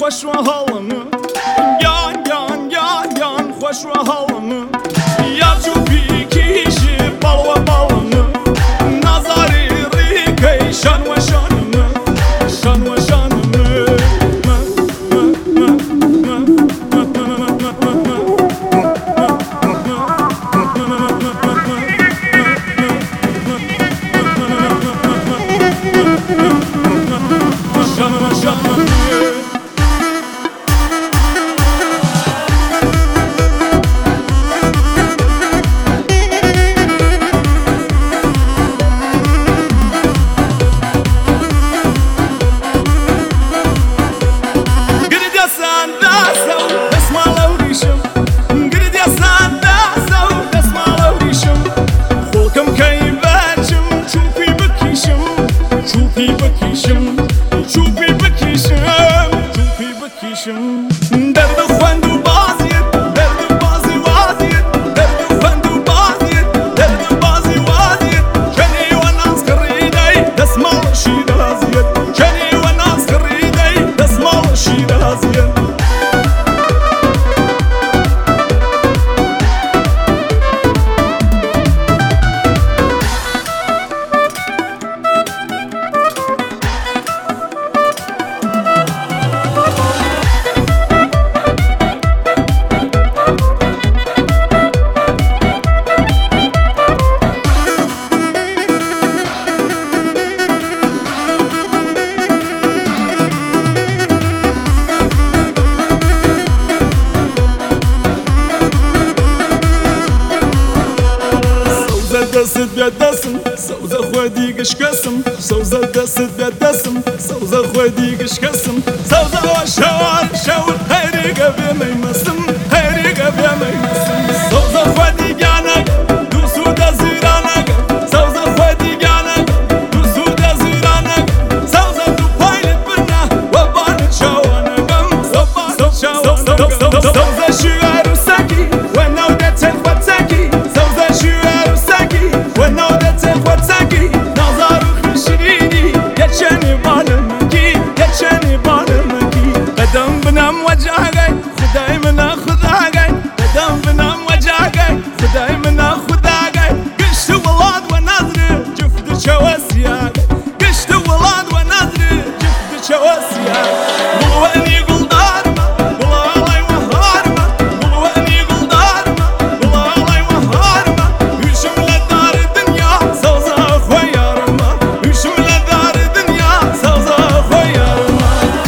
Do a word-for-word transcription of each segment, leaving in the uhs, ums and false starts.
خوش و هاڵمە گیان گیان گیان گیان خوش و هاڵمە یا چوبیکیش باڵوە باڵمە نازاری ڕیکەی شان وە شانمە شان وە شانمە درد خوند و بازیت درد بازی وازیت درد خوند و بازیت درد بازی وازیت کنی و ناز کردی دستمال شیرازیت کنی و ناز کردی دستمال شیرازیت دست دستم سوزه خودی گشکسم سوزه دست دستم سوزه خودی گشکسم سوزه و شوار شوار خیری گبی میمسم خیری گبی میمسم سوزه خودی گانگ دو سود زیرانگ سوزه خودی گانگ دو سود زیرانگ سوزه دو پایلت برنا و بان شوانگم سوزه شوانگم سوزه شوار ساکی و نودت خودساکی سوزه شوار ساکی و نودت خودساکی نظر خشیدی یچنی بالمکی یچنی بالمکی قدم بنام وجهگی خدای منا خداگی قدم بنام وجهگی خدای منا خداگی گشت ولاد و نظر جفت چواسیاگ گشت ولاد و نظر جفت چواسیاگ بلوانی گلدارما بلالای وهارما بلوانی گلدارما بلالای وهارما یوشم لدار دنیا سوزا خویارما یوشم لدار دنیا سوزا خویارما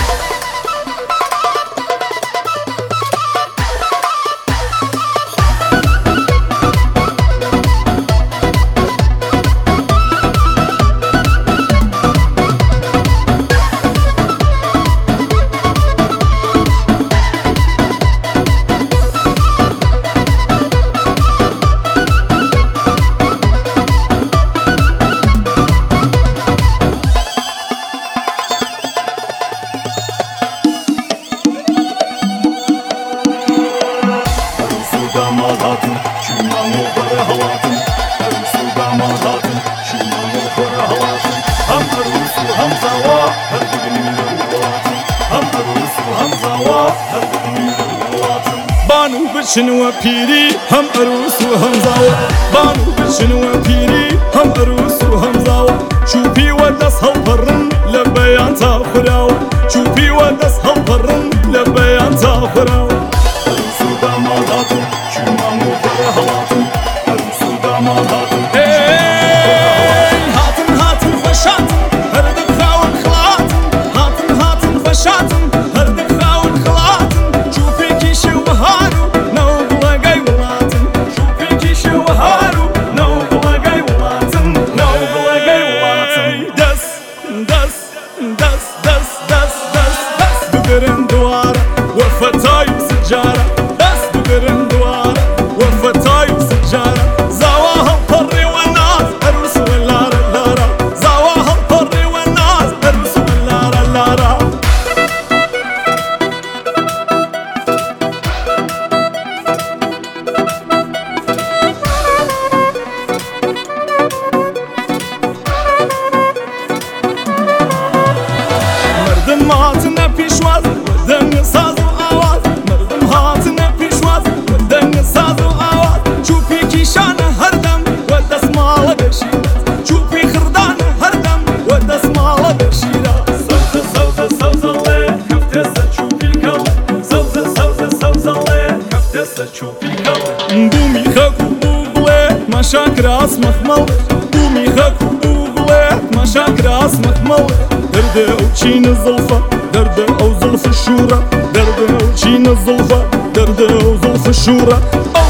داماداتم شما مخبر هواتم عروس داماداتم شما مخبر هواتم هم عروس و هم زوا هر دنیا رواتم هم عروس و هم زوا هر دنیا رواتم بانو بشن و پیری هم عروس و هم زوا بانو بشن و پیری هم عروس و هم زوا شوفي ودس هالبرن لبيان تاخراو شوفي ودس هالبرن لبيان تاخراو عروس داماداتم شما مخبر هواتم عروس داماداتم هاتن هاتن خوشاتم هردك خاون خلاتم هاتن هاتن خوشاتم هردك خاون خلاتم شوفي كيشي وهارو نو بلاقي ولاتم شوفي كيشي وهارو نو بلاقي ولاتم نو بلاقي ولاتم دس دس دس دس دس دس دس بقرن دوارة وفتاي وسجارة دس بقرن دوارة وفتاي وسجارة زواها الطري والناس الرس واللارة اللارة زواها الطري والناس الرس واللارة اللارة مردم ماتنا پیشواز مردم كفتسة تشوفي الكون سوزة سوزة سوزة الله كفتسة تشوفي الكون بومي خاكو بوغلات ما شاكر اسمخ مو بومي خاكو بوغلات ما شاكر اسمخ مو درده او تشين الزلفة درده او زلف الشورى درده او تشين الزلفة درده او زلف الشورى